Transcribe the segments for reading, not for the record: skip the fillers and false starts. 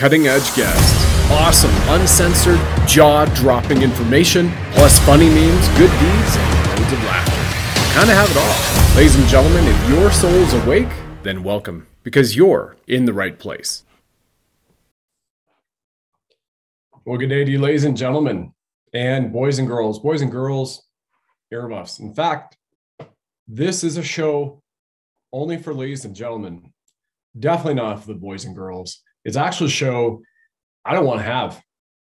cutting edge guests, awesome, uncensored, jaw-dropping information, plus funny memes, good deeds, and loads of laughter. Kind of have it all. Ladies and gentlemen, if your soul's awake, then welcome, because you're in the right place. Well, good day to you, ladies and gentlemen, and boys and girls, earmuffs. In fact, this is a show only for ladies and gentlemen, definitely not for the boys and girls. It's actually a show I don't want to have.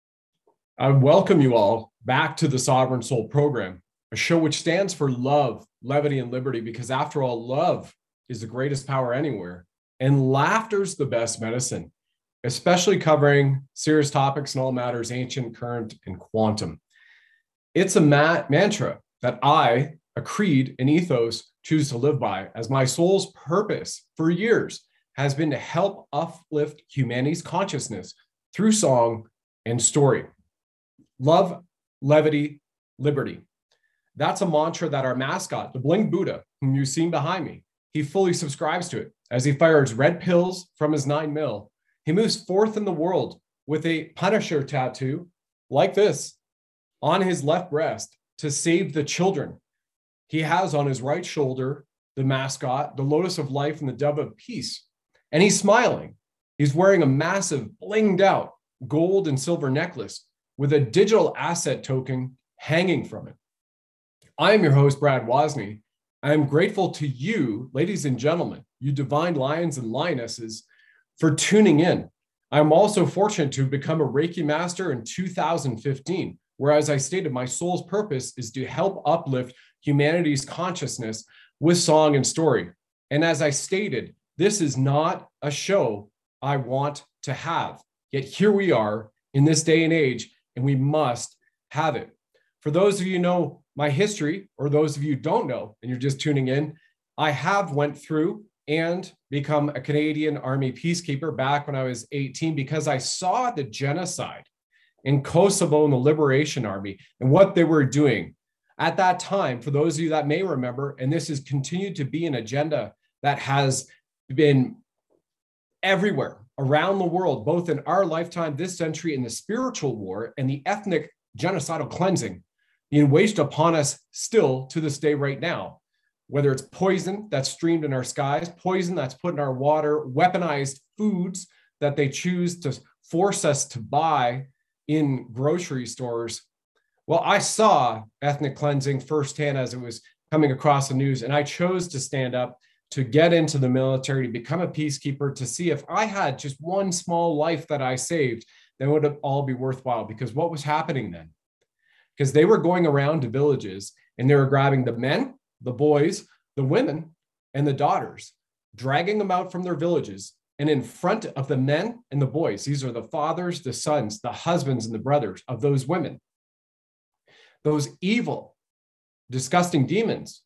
I welcome you all back to the Sovereign Soul program, a show which stands for love, levity, and liberty, because after all, love is the greatest power anywhere, and laughter's the best medicine, especially covering serious topics and all matters ancient, current, and quantum. It's a mantra that I, a creed, an ethos, choose to live by, as my soul's purpose for years has been to help uplift humanity's consciousness through song and story. Love, levity, liberty. That's a mantra that our mascot, the Bling Buddha, whom you've seen behind me, he fully subscribes to it. As he fires red pills from his 9mm, he moves forth in the world with a Punisher tattoo like this on his left breast to save the children. He has on his right shoulder the mascot, the lotus of life and the dove of peace. And he's smiling. He's wearing a massive blinged out gold and silver necklace with a digital asset token hanging from it. I am your host, Brad Wozni. I am grateful to you, ladies and gentlemen, you divine lions and lionesses, for tuning in. I'm also fortunate to become a Reiki master in 2015, where, as I stated, my soul's purpose is to help uplift humanity's consciousness with song and story. And as I stated, this is not a show I want to have. Yet here we are in this day and age, and we must have it. For those of you who know my history, or those of you who don't know, and you're just tuning in, I have went through and become a Canadian Army peacekeeper back when I was 18, because I saw the genocide in Kosovo and the Liberation Army and what they were doing at that time. For those of you that may remember, and this has continued to be an agenda that has been everywhere around the world, both in our lifetime, this century, in the spiritual war and the ethnic genocidal cleansing being waged upon us still to this day right now, whether it's poison that's streamed in our skies, poison that's put in our water, weaponized foods that they choose to force us to buy in grocery stores. Well, I saw ethnic cleansing firsthand as it was coming across the news, and I chose to stand up to get into the military, to become a peacekeeper, to see if I had just one small life that I saved, then would it all be worthwhile? Because what was happening then? Because they were going around to villages and they were grabbing the men, the boys, the women, and the daughters, dragging them out from their villages. And in front of the men and the boys, these are the fathers, the sons, the husbands, and the brothers of those women, those evil, disgusting demons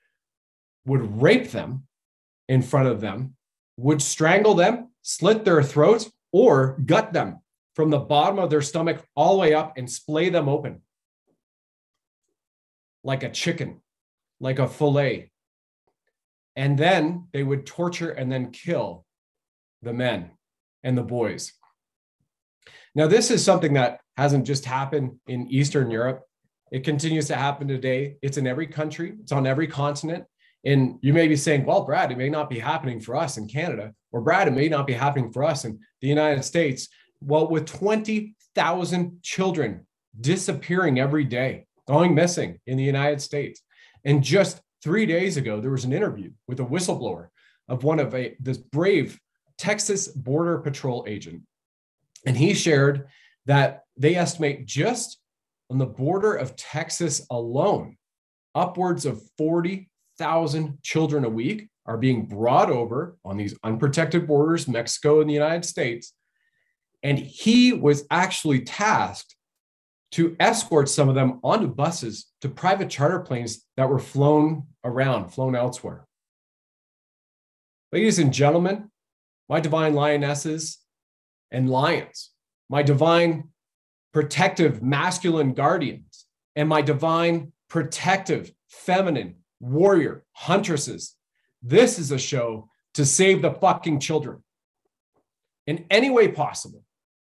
would rape them in front of them, would strangle them, slit their throats, or gut them from the bottom of their stomach all the way up and splay them open like a chicken, like a fillet. And then they would torture and then kill the men and the boys. Now, this is something that hasn't just happened in Eastern Europe. It continues to happen today. It's in every country. It's on every continent. And you may be saying, well, Brad, it may not be happening for us in Canada, or Brad, it may not be happening for us in the United States. Well, with 20,000 children disappearing every day, going missing in the United States. And just 3 days ago, there was an interview with a whistleblower of this brave Texas Border Patrol agent. And he shared that they estimate just on the border of Texas alone, upwards of 40,000 children a week are being brought over on these unprotected borders, Mexico and the United States. And he was actually tasked to escort some of them onto buses to private charter planes that were flown elsewhere. Ladies and gentlemen, my divine lionesses and lions, my divine protective masculine guardians, and my divine protective feminine warrior huntresses, this is a show to save the fucking children in any way possible.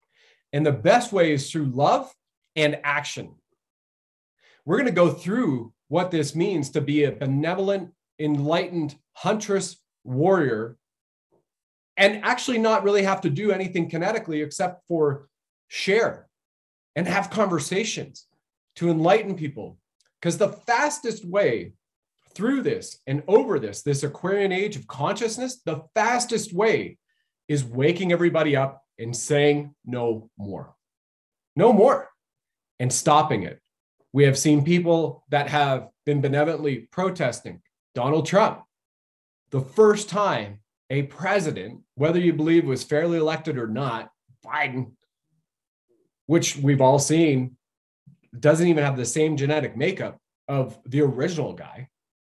And the best way is through love and action. We're going to go through what this means to be a benevolent, enlightened huntress warrior and actually not really have to do anything kinetically except for share and have conversations to enlighten people. Because the fastest way through this and over this Aquarian age of consciousness, the fastest way is waking everybody up and saying no more. No more. And stopping it. We have seen people that have been benevolently protesting. Donald Trump, the first time a president, whether you believe was fairly elected or not, Biden, which we've all seen, doesn't even have the same genetic makeup of the original guy,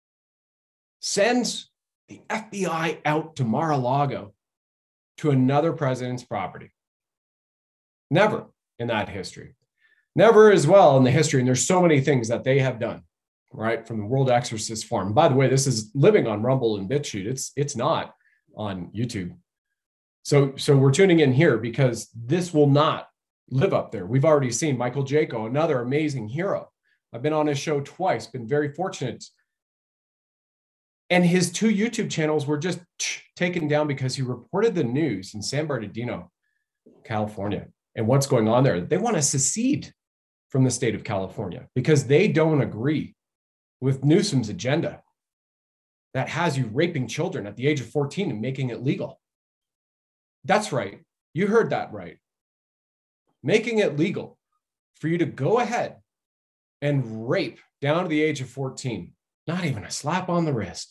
sends the FBI out to Mar-a-Lago to another president's property. Never in that history. Never as well in the history. And there's so many things that they have done, right? From the World Exorcist Forum. By the way, this is living on Rumble and BitChute. It's not on YouTube. So we're tuning in here because this will not live up there. We've already seen Michael Jaco, another amazing hero. I've been on his show twice, been very fortunate. And his 2 YouTube channels were just taken down because he reported the news in San Bernardino, California, and what's going on there. They want to secede from the state of California because they don't agree with Newsom's agenda that has you raping children at the age of 14 and making it legal. That's right. You heard that right. Making it legal for you to go ahead and rape down to the age of 14. Not even a slap on the wrist.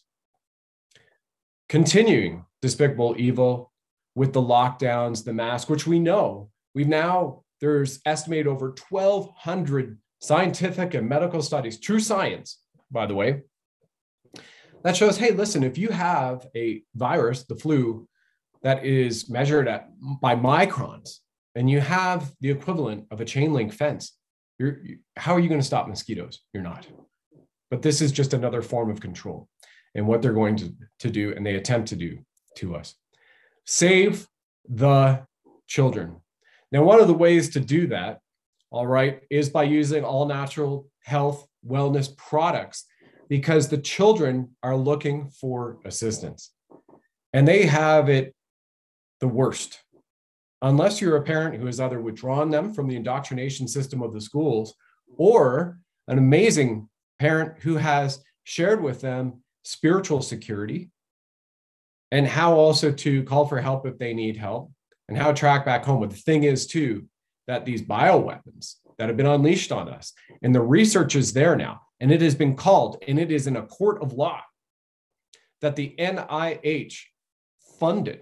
Continuing despicable evil with the lockdowns, the mask, which we know there's estimated over 1,200 scientific and medical studies, true science, by the way, that shows, hey, listen, if you have a virus, the flu, that is measured by microns, and you have the equivalent of a chain link fence, how are you going to stop mosquitoes? You're not. But this is just another form of control and what they're going to do, and they attempt to do to us. Save the children. Now, one of the ways to do that, all right, is by using all natural health wellness products, because the children are looking for assistance and they have it the worst. Unless you're a parent who has either withdrawn them from the indoctrination system of the schools, or an amazing parent who has shared with them spiritual security and how also to call for help if they need help and how to track back home. But the thing is, too, that these bioweapons that have been unleashed on us, and the research is there now, and it has been called, and it is in a court of law, that the NIH funded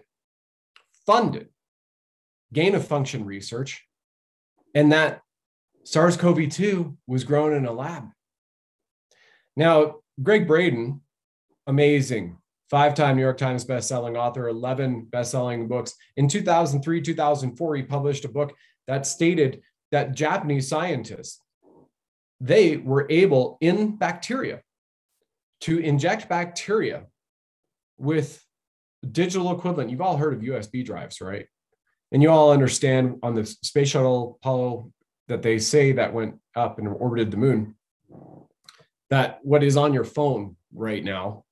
gain of function research, and that SARS-CoV-2 was grown in a lab. Now, Greg Braden, amazing, 5-time New York Times bestselling author, 11 bestselling books. In 2003, 2004, he published a book that stated that Japanese scientists, they were able in bacteria to inject bacteria with digital equivalent. You've all heard of USB drives, right? And you all understand on the space shuttle Apollo that they say that went up and orbited the moon, that what is on your phone right now,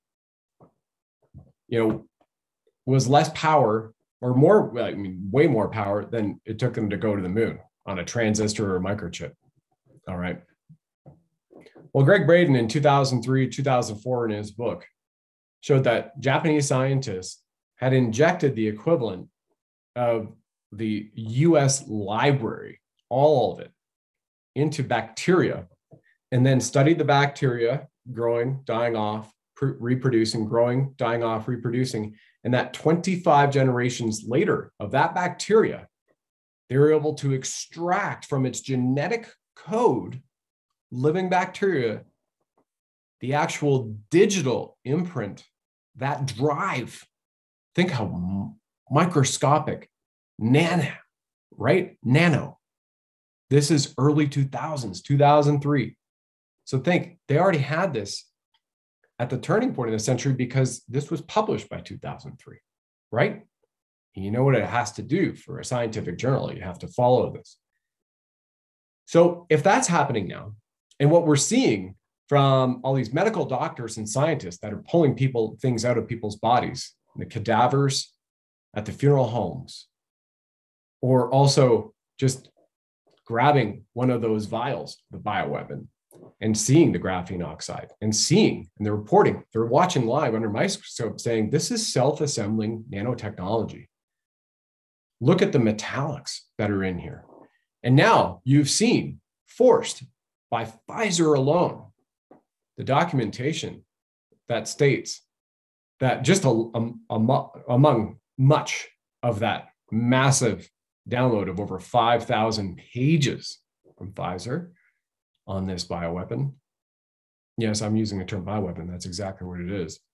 was less power or more, way more power than it took them to go to the moon on a transistor or a microchip. All right. Well, Greg Braden in 2003, 2004 in his book showed that Japanese scientists had injected the equivalent of the US library, all of it, into bacteria, and then studied the bacteria growing, dying off, reproducing, growing, dying off, reproducing. And that 25 generations later of that bacteria, they were able to extract from its genetic code, living bacteria, the actual digital imprint, that drive. Think how microscopic, nano, right? Nano. This is early 2000s, 2003. So think, they already had this at the turning point of the century because this was published by 2003, right? And you know what it has to do for a scientific journal. You have to follow this. So if that's happening now, and what we're seeing from all these medical doctors and scientists that are pulling things out of people's bodies, the cadavers at the funeral homes, or also just grabbing one of those vials, the bioweapon, and seeing the graphene oxide and they're reporting, they're watching live under microscope saying, this is self-assembling nanotechnology. Look at the metallics that are in here. And now you've seen, forced by Pfizer alone, the documentation that states that just among much of that massive download of over 5,000 pages from Pfizer on this bioweapon. Yes, I'm using the term bioweapon. That's exactly what it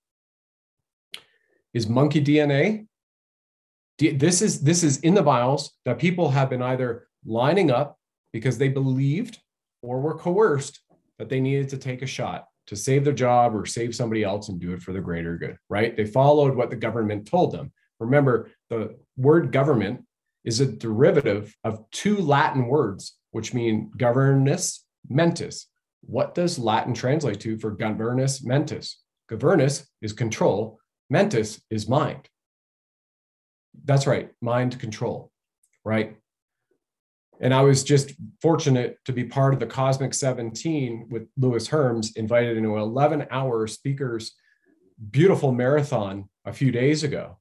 is monkey DNA. This is in the vials that people have been either lining up because they believed or were coerced that they needed to take a shot to save their job or save somebody else and do it for the greater good, right? They followed what the government told them. Remember, the word government is a derivative of two Latin words, which mean governus mentis. What does Latin translate to for governus mentis? Governus is control, mentis is mind. That's right, mind control, right? And I was just fortunate to be part of the Cosmic 17 with Lewis Herms, invited into an 11-hour speakers, beautiful marathon a few days ago,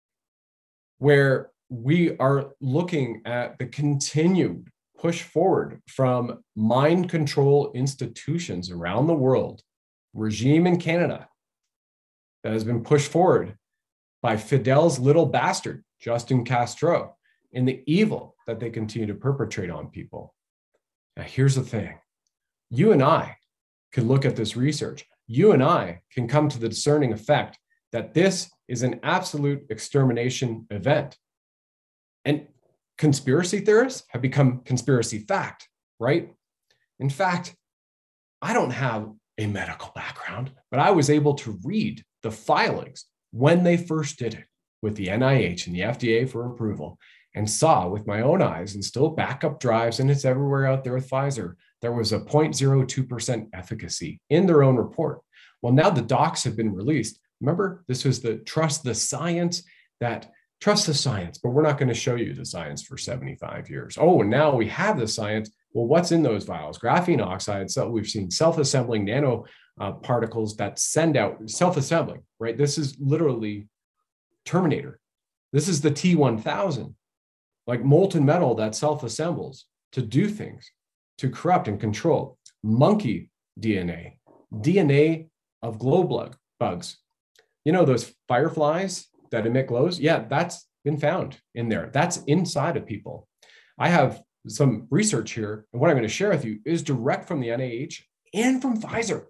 where we are looking at the continued push forward from mind control institutions around the world, regime in Canada that has been pushed forward by Fidel's little bastard, Justin Castro, and the evil that they continue to perpetrate on people. Now, here's the thing. You and I can look at this research. You and I can come to the discerning effect that this is an absolute extermination event. And conspiracy theorists have become conspiracy fact, right? In fact, I don't have a medical background, but I was able to read the filings when they first did it with the NIH and the FDA for approval, and saw with my own eyes, and still backup drives, and it's everywhere out there with Pfizer, there was a 0.02% efficacy in their own report. Well, now the docs have been released. Remember, this was the trust the science, but we're not going to show you the science for 75 years. Oh, and now we have the science. Well, what's in those vials? Graphene oxide. So we've seen self-assembling nano particles that send out self-assembling, right? This is literally Terminator. This is the T-1000, like molten metal that self-assembles to do things, to corrupt and control. Monkey DNA, DNA of glow bugs. You know those fireflies that emit glows? Yeah, that's been found in there. That's inside of people. I have some research here, and what I'm going to share with you is direct from the NIH and from Pfizer.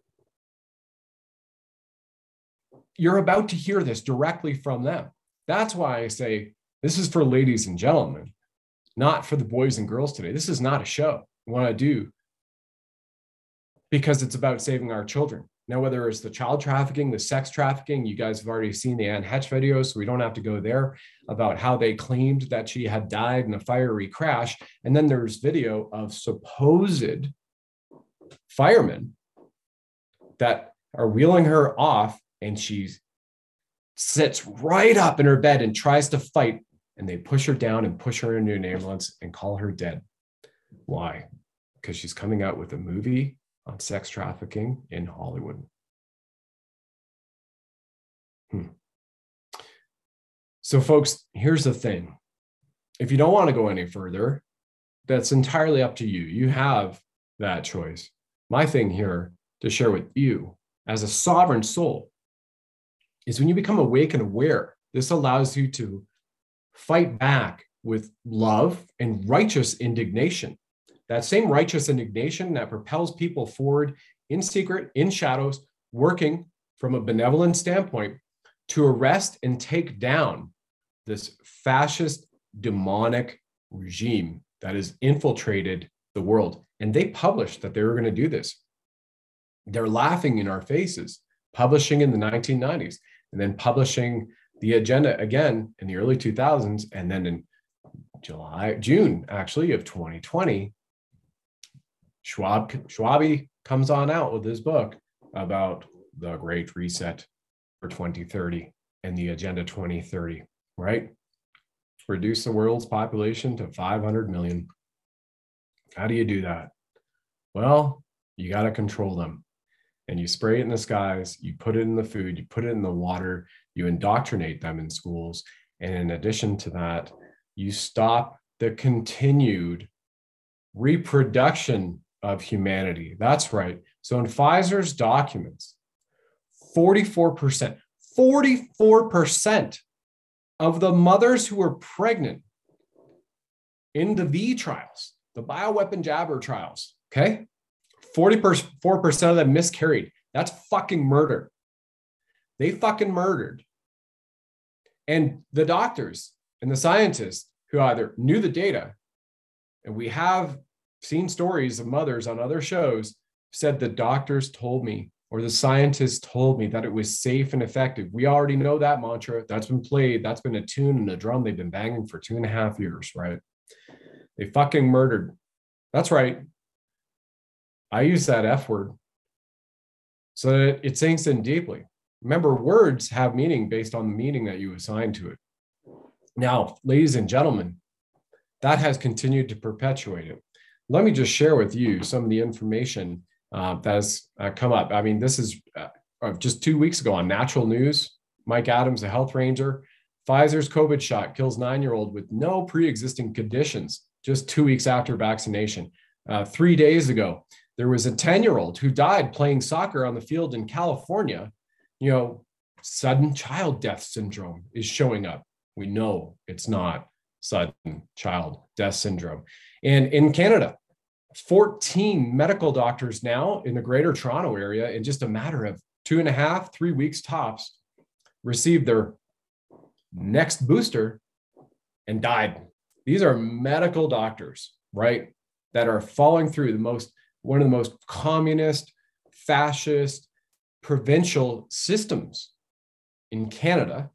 You're about to hear this directly from them. That's why I say this is for ladies and gentlemen, not for the boys and girls today. This is not a show I want to do because it's about saving our children. Now, whether it's the child trafficking, the sex trafficking, you guys have already seen the Anne Hetch video, so we don't have to go there, about how they claimed that she had died in a fiery crash. And then there's video of supposed firemen that are wheeling her off, and she sits right up in her bed and tries to fight, and they push her down and push her into an ambulance and call her dead. Why? Because she's coming out with a movie on sex trafficking in Hollywood. So folks, here's the thing. If you don't want to go any further, that's entirely up to you. You have that choice. My thing here to share with you as a sovereign soul is when you become awake and aware, this allows you to fight back with love and righteous indignation. That same righteous indignation that propels people forward in secret, in shadows, working from a benevolent standpoint to arrest and take down this fascist, demonic regime that has infiltrated the world. And they published that they were going to do this. They're laughing in our faces, publishing in the 1990s, and then publishing The agenda again in the early 2000s, and then in June actually of 2020, Schwabe comes on out with his book about the Great Reset for 2030 and the Agenda 2030, right? Reduce the world's population to 500 million. How do you do that? Well, you got to control them. And you spray it in the skies, you put it in the food, you put it in the water, you indoctrinate them in schools. And in addition to that, you stop the continued reproduction of humanity. That's right. So in Pfizer's documents, 44% of the mothers who were pregnant in the V trials, the bioweapon jabber trials, okay? 44% of them miscarried. That's fucking murder. They fucking murdered. And the doctors and the scientists who either knew the data, and we have seen stories of mothers on other shows, said the doctors told me, or the scientists told me that it was safe and effective. We already know that mantra. That's been played. That's been a tune and a drum they've been banging for 2.5 years, right? They fucking murdered. That's right. I use that F word so that it sinks in deeply. Remember, words have meaning based on the meaning that you assign to it. Now, ladies and gentlemen, that has continued to perpetuate it. Let me just share with you some of the information that has come up. I mean, this is just 2 weeks ago on Natural News. Mike Adams, a health ranger, Pfizer's COVID shot kills 9-year-old with no pre-existing conditions just 2 weeks after vaccination. 3 days ago, there was a 10-year-old who died playing soccer on the field in California. You know, sudden child death syndrome is showing up. We know it's not sudden child death syndrome. And in Canada, 14 medical doctors now in the Greater Toronto area, in just a matter of 2.5, 3 weeks tops, received their next booster and died. These are medical doctors, right, that are following through one of the most communist, fascist, provincial systems in Canada.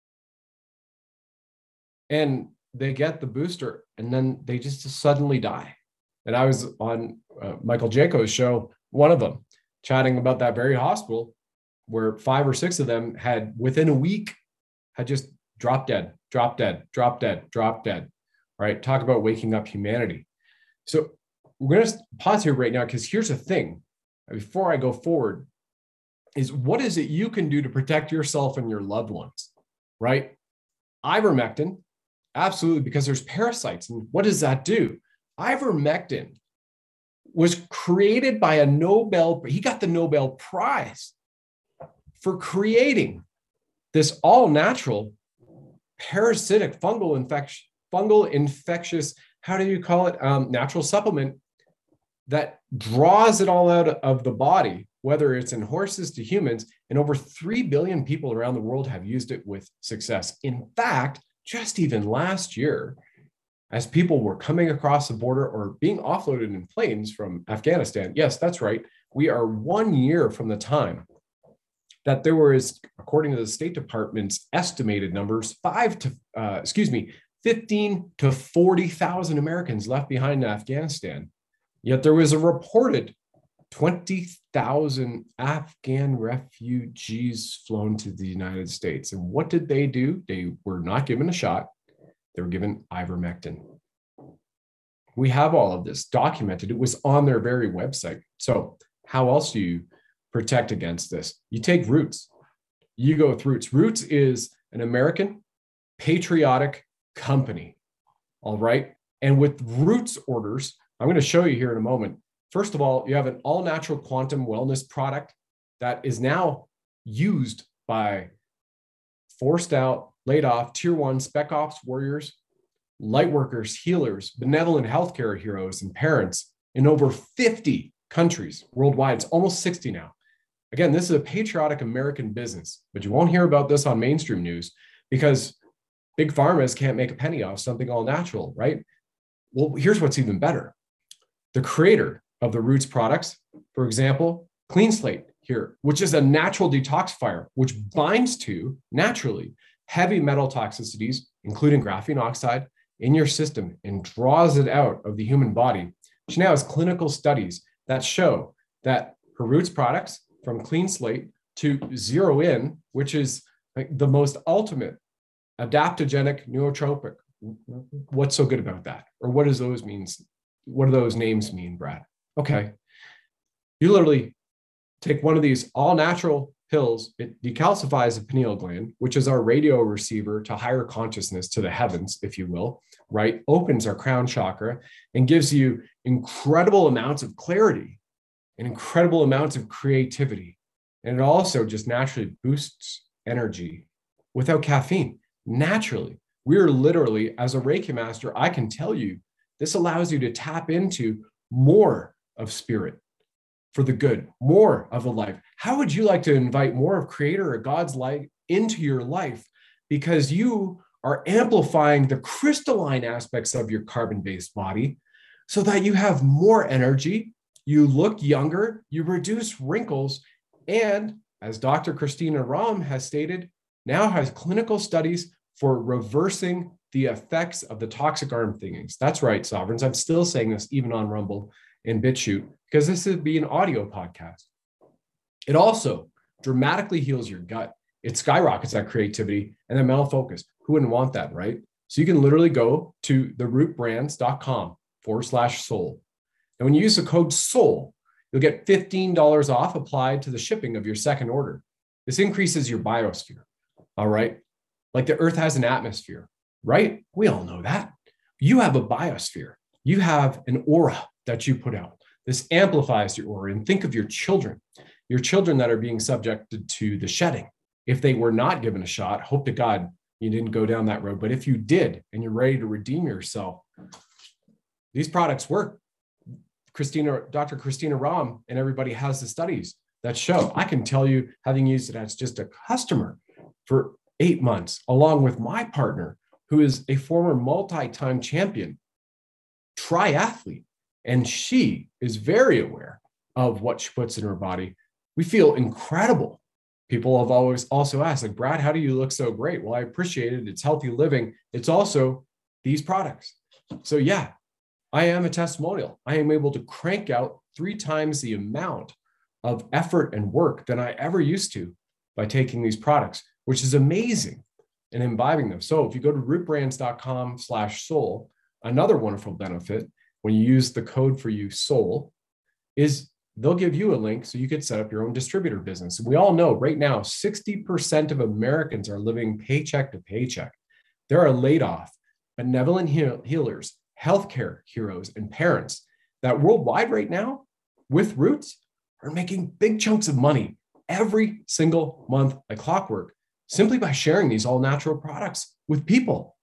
And they get the booster and then they just suddenly die. And I was on Michael Jaco's show, one of them, chatting about that very hospital where 5 or 6 of them had, within a week, had just dropped dead, right? Talk about waking up humanity. So we're going to pause here right now, because here's the thing, before I go forward, is what is it you can do to protect yourself and your loved ones, right? Ivermectin, absolutely, because there's parasites. And what does that do? Ivermectin was created by he got the Nobel Prize for creating this all-natural parasitic fungal infectious, how do you call it? Natural supplement that draws it all out of the body, whether it's in horses to humans, and over 3 billion people around the world have used it with success. In fact, just even last year, as people were coming across the border or being offloaded in planes from Afghanistan, yes, that's right, we are 1 year from the time that there was, according to the State Department's estimated numbers, 15 to 40,000 Americans left behind in Afghanistan. Yet there was a reported 20,000 Afghan refugees flown to the United States. And what did they do? They were not given a shot. They were given ivermectin. We have all of this documented. It was on their very website. So how else do you protect against this? You take Roots. You go with Roots. Roots is an American patriotic company. All right. And with Roots orders, I'm going to show you here in a moment. First of all, you have an all-natural quantum wellness product that is now used by forced out, laid off, tier 1 spec ops warriors, light workers, healers, benevolent healthcare heroes, and parents in over 50 countries worldwide. It's almost 60 now. Again, this is a patriotic American business, but you won't hear about this on mainstream news because big pharmas can't make a penny off something all natural, right? Well, here's what's even better. The creator of the Roots products, for example, Clean Slate here, which is a natural detoxifier, which binds to naturally heavy metal toxicities, including graphene oxide, in your system and draws it out of the human body. She now has clinical studies that show that her Roots products, from clean slate to zero in, which is like the most ultimate adaptogenic nootropic. What's so good about that? Or what does those means? What do those names mean, Brad? Okay. You literally take one of these all natural pills. It decalcifies the pineal gland, which is our radio receiver to higher consciousness, to the heavens, if you will, right? Opens our crown chakra and gives you incredible amounts of clarity and incredible amounts of creativity. And it also just naturally boosts energy without caffeine. Naturally, we're literally, as a Reiki master, I can tell you, this allows you to tap into more of spirit for the good, more of a life. How would you like to invite more of Creator or God's light into your life? Because you are amplifying the crystalline aspects of your carbon-based body so that you have more energy, you look younger, you reduce wrinkles, and as Dr. Christina Rahm has stated, now has clinical studies for reversing the effects of the toxic arm thingies. That's right, sovereigns. I'm still saying this even on Rumble and BitChute, because this would be an audio podcast. It also dramatically heals your gut. It skyrockets that creativity and that mental focus. Who wouldn't want that, right? So you can literally go to therootbrands.com/soul. And when you use the code SOUL, you'll get $15 off applied to the shipping of your second order. This increases your biosphere, all right? Like the earth has an atmosphere, right? We all know that. You have a biosphere. You have an aura that you put out. This amplifies your aura. And think of your children that are being subjected to the shedding. If they were not given a shot, hope to God you didn't go down that road. But if you did, and you're ready to redeem yourself, these products work. Dr. Christina Rahm and everybody has the studies that show. I can tell you, having used it as just a customer for 8 months, along with my partner, who is a former multi-time champion triathlete, and she is very aware of what she puts in her body. We feel incredible. People have always also asked, like, Brad, how do you look so great? Well, I appreciate it. It's healthy living. It's also these products. So yeah, I am a testimonial. I am able to crank out 3 times the amount of effort and work than I ever used to by taking these products, which is amazing, and imbibing them. So if you go to rootbrands.com/soul, another wonderful benefit when you use the code for you SOUL is they'll give you a link so you could set up your own distributor business. We all know right now, 60% of Americans are living paycheck to paycheck. There are laid off benevolent healers, healthcare heroes, and parents that worldwide right now with Roots are making big chunks of money every single month like clockwork, simply by sharing these all natural products with people.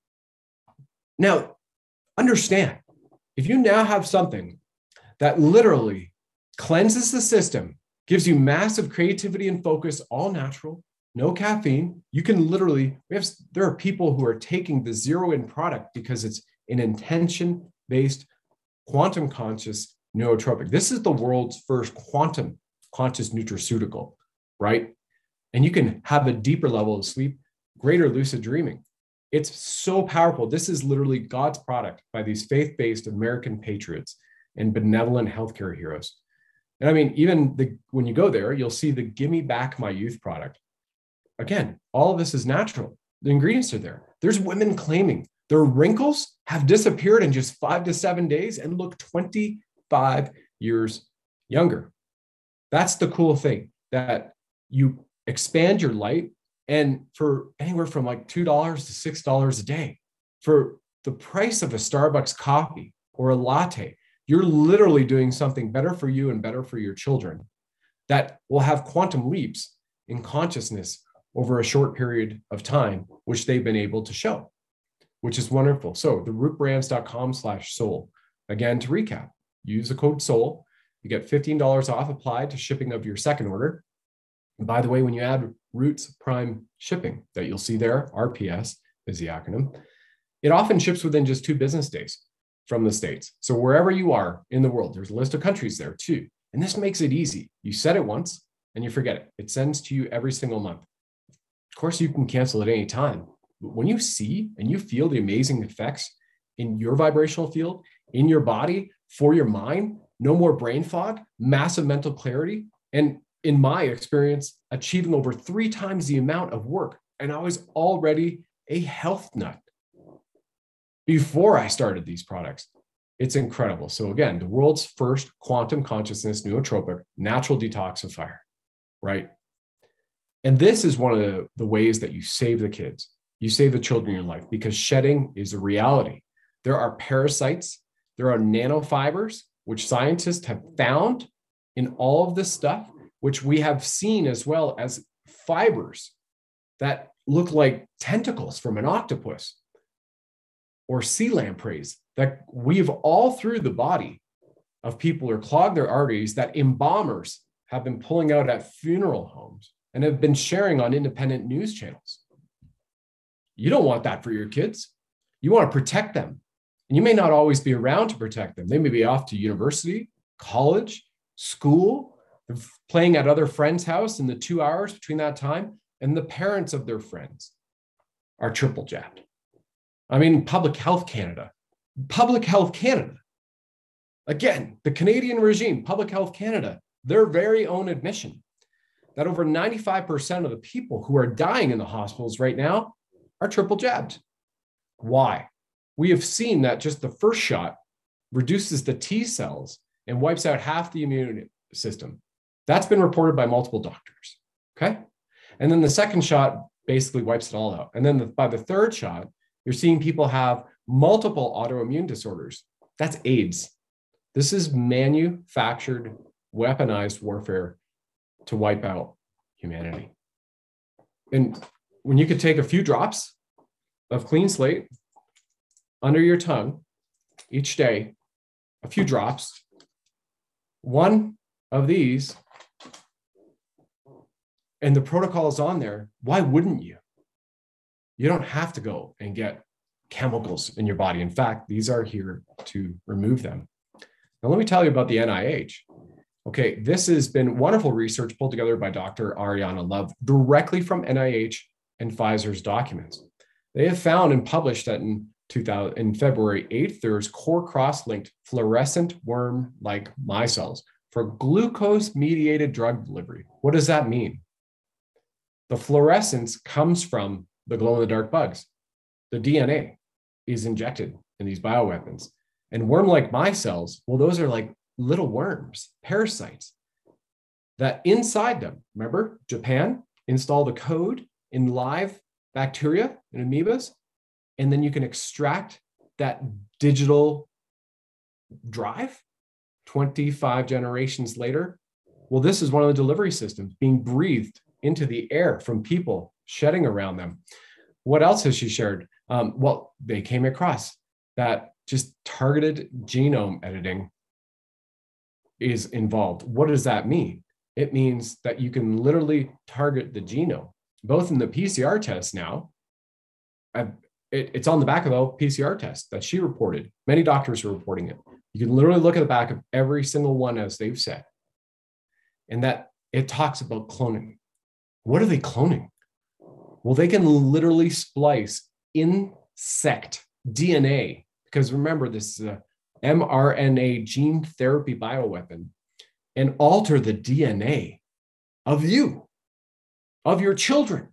Now, understand, if you now have something that literally cleanses the system, gives you massive creativity and focus, all natural, no caffeine, you can literally, there are people who are taking the zero-in product because it's an intention-based, quantum conscious nootropic. This is the world's first quantum conscious nutraceutical, right? And you can have a deeper level of sleep, greater lucid dreaming. It's so powerful. This is literally God's product by these faith-based American patriots and benevolent healthcare heroes. And I mean, even when you go there, you'll see the Gimme Back My Youth product. Again, all of this is natural. The ingredients are there. There's women claiming their wrinkles have disappeared in just 5 to 7 days and look 25 years younger. That's the cool thing, that you expand your light, and for anywhere from like $2 to $6 a day, for the price of a Starbucks coffee or a latte, you're literally doing something better for you and better for your children that will have quantum leaps in consciousness over a short period of time, which they've been able to show, which is wonderful. So the rootbrands.com/soul. Again, to recap, use the code SOUL. You get $15 off applied to shipping of your second order. And by the way, when you add Roots Prime shipping that you'll see there, RPS is the acronym, it often ships within just 2 business days from the States. So wherever you are in the world, there's a list of countries there too. And this makes it easy. You set it once and you forget it. It sends to you every single month. Of course, you can cancel at any time, when you see and you feel the amazing effects in your vibrational field, in your body, for your mind, no more brain fog, massive mental clarity, and in my experience, achieving over 3 times the amount of work. And I was already a health nut before I started these products. It's incredible. So again, the world's first quantum consciousness nootropic natural detoxifier, right? And this is one of the ways that you save the kids. You save the children in your life, because shedding is a reality. There are parasites, there are nanofibers, which scientists have found in all of this stuff, which we have seen as well as fibers that look like tentacles from an octopus or sea lampreys that weave all through the body of people or clog their arteries, that embalmers have been pulling out at funeral homes and have been sharing on independent news channels. You don't want that for your kids. You want to protect them. And you may not always be around to protect them. They may be off to university, college, school, playing at other friends' house in the 2 hours between that time, and the parents of their friends are triple jabbed. I mean, Public Health Canada, again, the Canadian regime, Public Health Canada, their very own admission that over 95% of the people who are dying in the hospitals right now are triple jabbed. Why? We have seen that just the first shot reduces the T cells and wipes out half the immune system. That's been reported by multiple doctors, okay? And then the second shot basically wipes it all out. And then by the third shot, you're seeing people have multiple autoimmune disorders. That's AIDS. This is manufactured, weaponized warfare to wipe out humanity. And when you could take a few drops of clean slate under your tongue each day, a few drops, one of these, and the protocol is on there, why wouldn't you? You don't have to go and get chemicals in your body. In fact, these are here to remove them. Now, let me tell you about the NIH. Okay, this has been wonderful research pulled together by Dr. Ariana Love directly from NIH and Pfizer's documents. They have found and published that in February 8th, there's core cross-linked fluorescent worm-like micelles for glucose-mediated drug delivery. What does that mean? The fluorescence comes from the glow-in-the-dark bugs. The DNA is injected in these bioweapons. And worm-like micelles, well, those are like little worms, parasites, that inside them, remember, Japan installed a code in live bacteria and amoebas, and then you can extract that digital drive 25 generations later. Well, this is one of the delivery systems being breathed into the air from people shedding around them. What else has she shared? Well, they came across that just targeted genome editing is involved. What does that mean? It means that you can literally target the genome, both in the PCR test now. It's on the back of the PCR test that she reported. Many doctors are reporting it. You can literally look at the back of every single one, as they've said, and that it talks about cloning. What are they cloning? Well, they can literally splice insect DNA, because remember, this is a mRNA gene therapy bioweapon, and alter the DNA of you, of your children.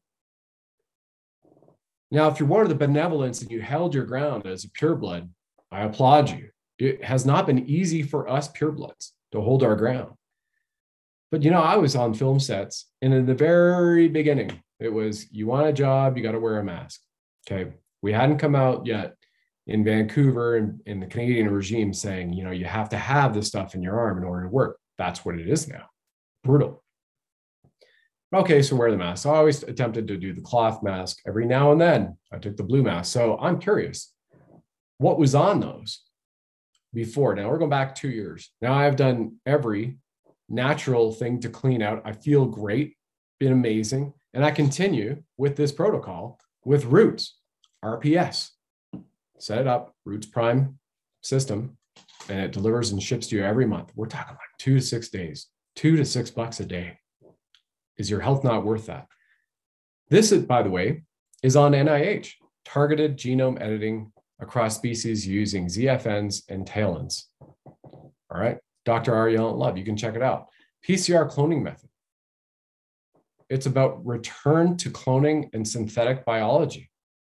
Now, if you're one of the benevolence and you held your ground as a pureblood, I applaud you. It has not been easy for us purebloods to hold our ground. But, you know, I was on film sets, and in the very beginning, it was, you want a job, you got to wear a mask. Okay. We hadn't come out yet in Vancouver and in the Canadian regime saying, you know, you have to have this stuff in your arm in order to work. That's what it is now. Brutal. Okay, so wear the mask. I always attempted to do the cloth mask. Every now and then I took the blue mask. So I'm curious, what was on those before? Now we're going back 2 years. Now I've done every natural thing to clean out. I feel great, been amazing. And I continue with this protocol with Roots, RPS. Set it up, Roots Prime system, and it delivers and ships to you every month. We're talking like 2 to 6 days, $2 to $6 a day. Is your health not worth that? This is, by the way, is on NIH, targeted genome editing across species using ZFNs and TALENs. All right, Dr. Ariana Love, you can check it out. PCR cloning method. It's about return to cloning and synthetic biology.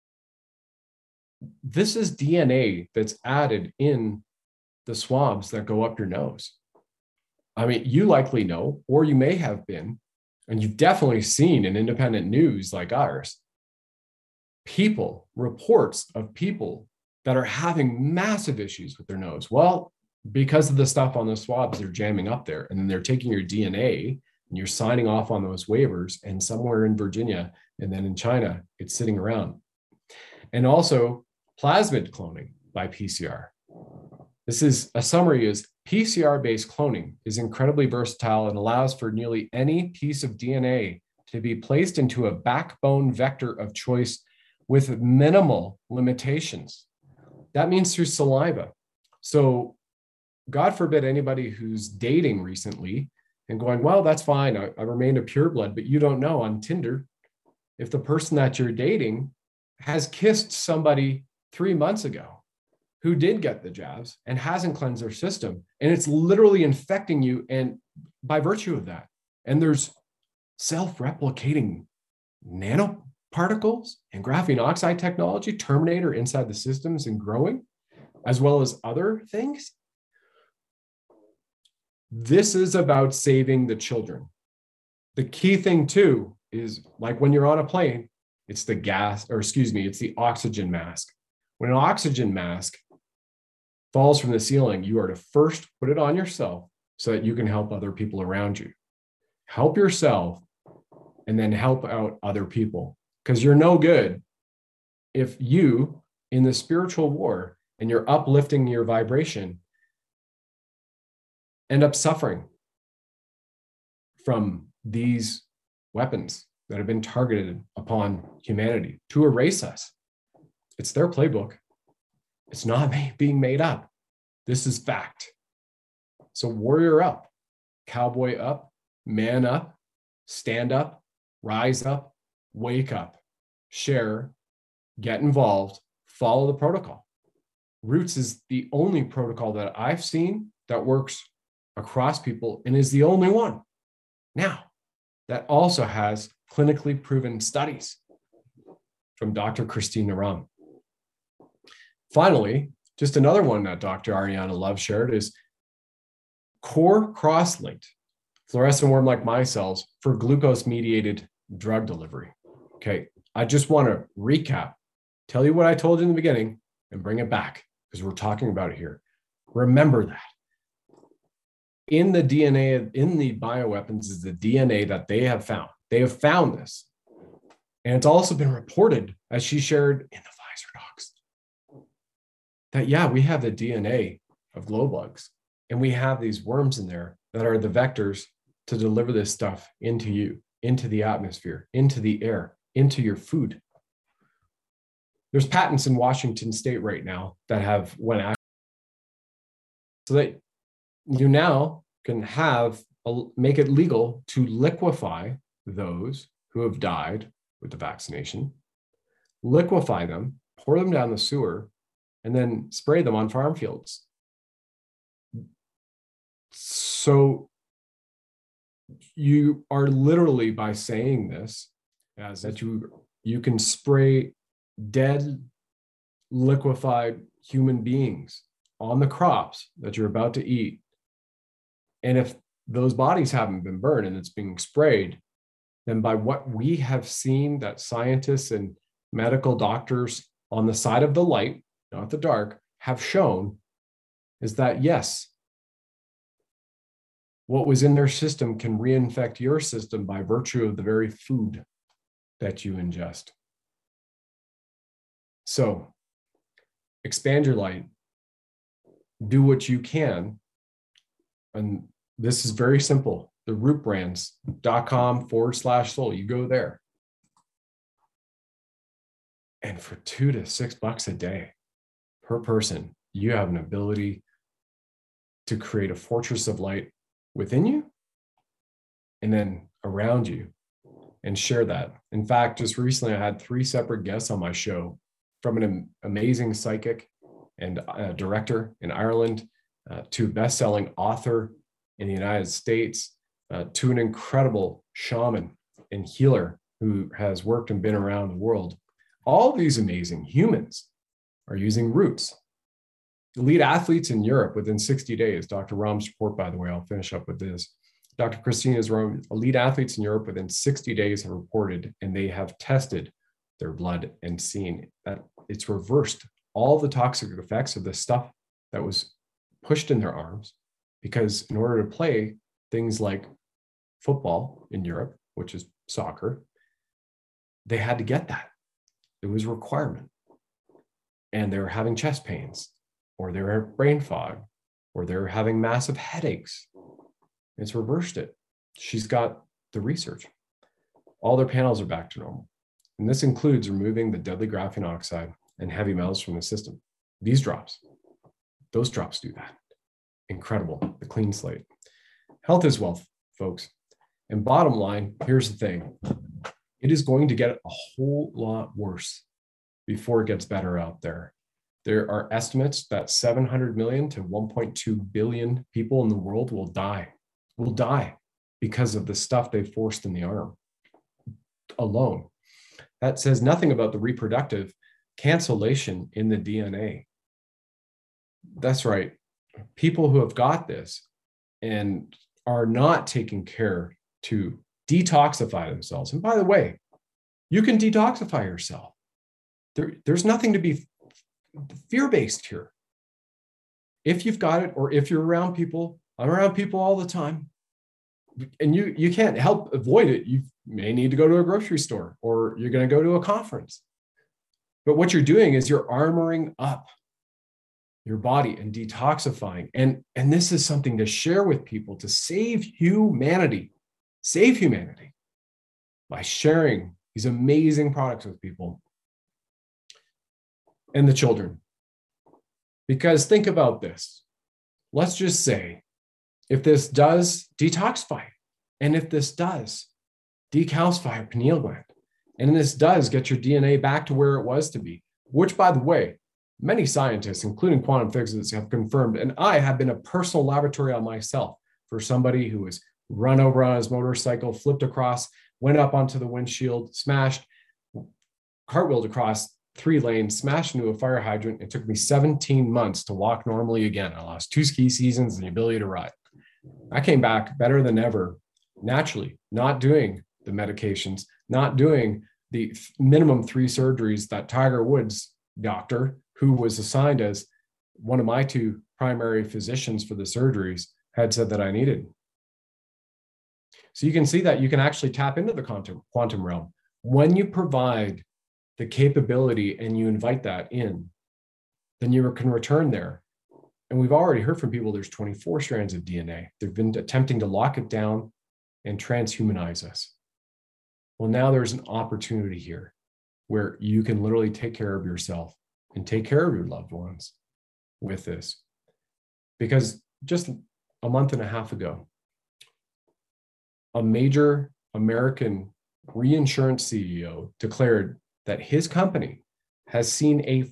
This is DNA that's added in the swabs that go up your nose. I mean, you likely know, or you may have been, and you've definitely seen in independent news like ours, reports of people that are having massive issues with their nose. Well, because of the stuff on the swabs, they're jamming up there, and then they're taking your DNA and you're signing off on those waivers, and somewhere in Virginia and then in China, it's sitting around. And also plasmid cloning by PCR. This is a summary is PCR-based cloning is incredibly versatile and allows for nearly any piece of DNA to be placed into a backbone vector of choice with minimal limitations. That means through saliva. So God forbid anybody who's dating recently and going, well, that's fine. I remained a pureblood, but you don't know on Tinder if the person that you're dating has kissed somebody 3 months ago who did get the jabs and hasn't cleansed their system. And it's literally infecting you. And by virtue of that, and there's self-replicating nanoparticles and graphene oxide technology, Terminator inside the systems and growing, as well as other things. This is about saving the children. The key thing too is like when you're on a plane, it's the it's the oxygen mask. When an oxygen mask falls from the ceiling, you are to first put it on yourself so that you can help other people around you. Help yourself and then help out other people, because you're no good if you, in the spiritual war, and you're uplifting your vibration, end up suffering from these weapons that have been targeted upon humanity to erase us. It's their playbook. It's not being made up. This is fact. So warrior up, cowboy up, man up, stand up, rise up, wake up, share, get involved, follow the protocol. Roots is the only protocol that I've seen that works across people and is the only one now that also has clinically proven studies from Dr. Christine Naram. Finally, just another one that Dr. Ariana Love shared is core cross-linked fluorescent worm-like micelles for glucose-mediated drug delivery. Okay, I just want to recap, tell you what I told you in the beginning and bring it back because we're talking about it here. Remember that. In the DNA, in the bioweapons is the DNA that they have found. They have found this. And it's also been reported, as she shared in the Pfizer docs, that yeah, we have the DNA of glow bugs and we have these worms in there that are the vectors to deliver this stuff into you, into the atmosphere, into the air, into your food. There's patents in Washington state right now that have went out so that you now can make it legal to liquefy those who have died with the vaccination, liquefy them, pour them down the sewer, and then spray them on farm fields. So you are literally, by saying this, as that you can spray dead, liquefied human beings on the crops that you're about to eat. And if those bodies haven't been burned and it's being sprayed, then by what we have seen that scientists and medical doctors on the side of the light, not the dark, have shown is that yes, what was in their system can reinfect your system by virtue of the very food that you ingest. So expand your light, do what you can. And this is very simple. The rootbrands.com/soul. You go there. And for $2 to $6 a day per person, you have an ability to create a fortress of light within you and then around you. and share that. In fact, just recently, I had 3 separate guests on my show, from an amazing psychic and director in Ireland, to a best-selling author in the United States, to an incredible shaman and healer who has worked and been around the world. All these amazing humans are using roots. Elite athletes in Europe within 60 days, Dr. Rahm's report, by the way, I'll finish up with this. Dr. Christina's Rome, elite athletes in Europe within 60 days have reported, and they have tested their blood and seen that it's reversed all the toxic effects of the stuff that was pushed in their arms, because in order to play things like football in Europe, which is soccer, they had to get that. It was a requirement. And they were having chest pains, or they were brain fog, or they were having massive headaches. It's reversed it. She's got the research. All their panels are back to normal. And this includes removing the deadly graphene oxide and heavy metals from the system. These drops, those drops do that. Incredible, the clean slate. Health is wealth, folks. And bottom line, here's the thing. It is going to get a whole lot worse before it gets better out there. There are estimates that 700 million to 1.2 billion people in the world will die because of the stuff they forced in the arm alone. That says nothing about the reproductive cancellation in the DNA. That's right. People who have got this and are not taking care to detoxify themselves. And by the way, you can detoxify yourself. There's nothing to be fear-based here. If you've got it, or if you're around people, I'm around people all the time, and you can't help avoid it. You may need to go to a grocery store, or you're going to go to a conference. But what you're doing is you're armoring up your body and detoxifying. And this is something to share with people to save humanity by sharing these amazing products with people and the children. Because think about this. Let's just say, if this does detoxify, and if this does decalcify your pineal gland, and this does get your DNA back to where it was to be, which, by the way, many scientists, including quantum physicists, have confirmed, and I have been a personal laboratory on myself for somebody who was run over on his motorcycle, flipped across, went up onto the windshield, smashed, cartwheeled across 3 lanes, smashed into a fire hydrant. It took me 17 months to walk normally again. I lost 2 ski seasons and the ability to ride. I came back better than ever, naturally, not doing the medications, not doing the minimum 3 surgeries that Tiger Woods, doctor, who was assigned as one of my 2 primary physicians for the surgeries, had said that I needed. So you can see that you can actually tap into the quantum realm when you provide the capability and you invite that in, then you can return there. And we've already heard from people, there's 24 strands of DNA. They've been attempting to lock it down and transhumanize us. Well, now there's an opportunity here where you can literally take care of yourself and take care of your loved ones with this. Because just a month and a half ago, a major American reinsurance CEO declared that his company has seen a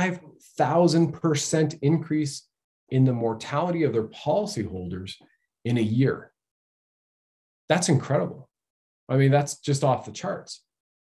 5,000% increase in the mortality of their policyholders in a year. That's incredible. I mean, that's just off the charts.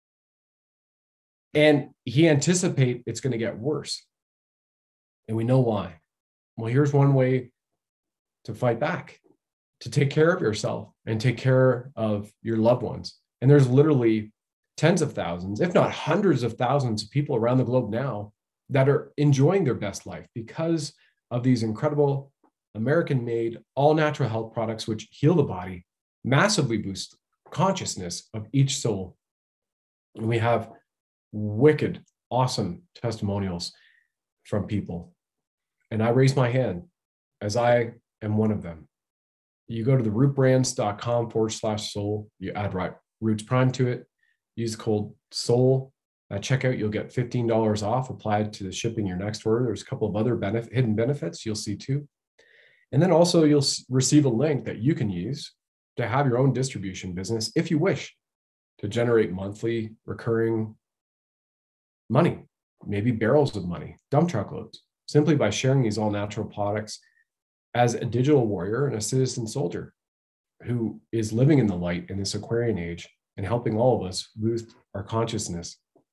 And he anticipates it's going to get worse. And we know why. Well, here's one way to fight back, to take care of yourself and take care of your loved ones. And there's literally tens of thousands, if not hundreds of thousands of people around the globe now that are enjoying their best life because of these incredible American-made, all-natural health products which heal the body, massively boost consciousness of each soul. And we have wicked, awesome testimonials from people. And I raise my hand as I am one of them. You go to the rootbrands.com/soul, you add Roots Prime to it, use code SOUL at checkout, you'll get $15 off applied to the shipping your next order. There's a couple of other hidden benefits you'll see too. And then also you'll receive a link that you can use to have your own distribution business if you wish. to generate monthly recurring money, maybe barrels of money, dump truckloads, simply by sharing these all natural products as a digital warrior and a citizen soldier who is living in the light in this Aquarian age and helping all of us boost our consciousness.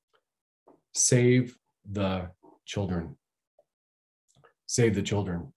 Save the children. Save the children.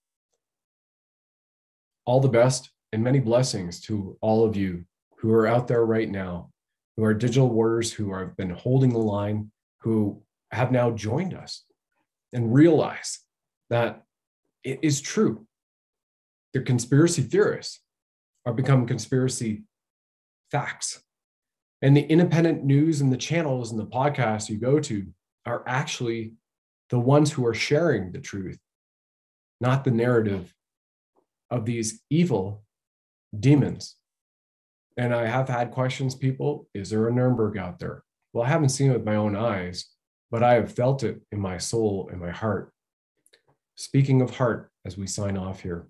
All the best and many blessings to all of you who are out there right now, who are digital warriors, who have been holding the line, who have now joined us and realize that it is true. The conspiracy theorists are becoming conspiracy facts. And the independent news and the channels and the podcasts you go to are actually the ones who are sharing the truth, not the narrative of these evil demons. And I have had questions, people, is there a Nuremberg out there? Well, I haven't seen it with my own eyes, but I have felt it in my soul and my heart. Speaking of heart, as we sign off here,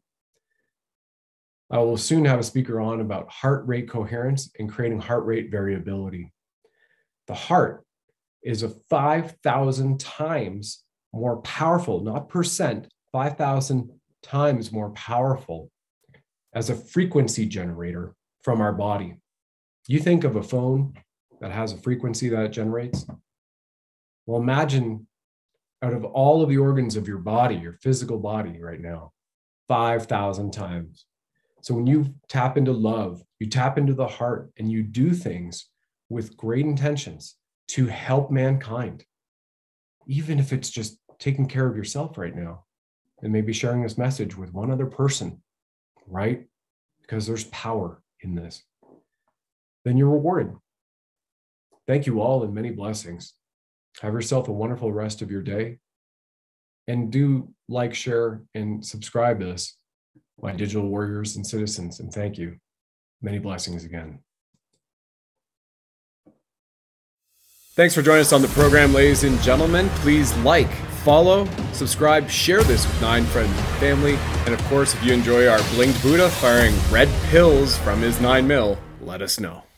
I will soon have a speaker on about heart rate coherence and creating heart rate variability. The heart is a 5,000 times more powerful, not percent, 5,000 times more powerful as a frequency generator from our body. You think of a phone that has a frequency that it generates. Well, imagine out of all of the organs of your body, your physical body right now, 5,000 times. So when you tap into love, you tap into the heart and you do things with great intentions to help mankind, even if it's just taking care of yourself right now and maybe sharing this message with one other person, right? Because there's power in this. Then you're rewarded. Thank you all and many blessings. Have yourself a wonderful rest of your day. And do like, share, and subscribe to this, my digital warriors and citizens. And thank you. Many blessings again. Thanks for joining us on the program, ladies and gentlemen. Please like, follow, subscribe, share this with 9 friends and family. And of course, if you enjoy our blinged Buddha firing red pills from his 9mm, let us know.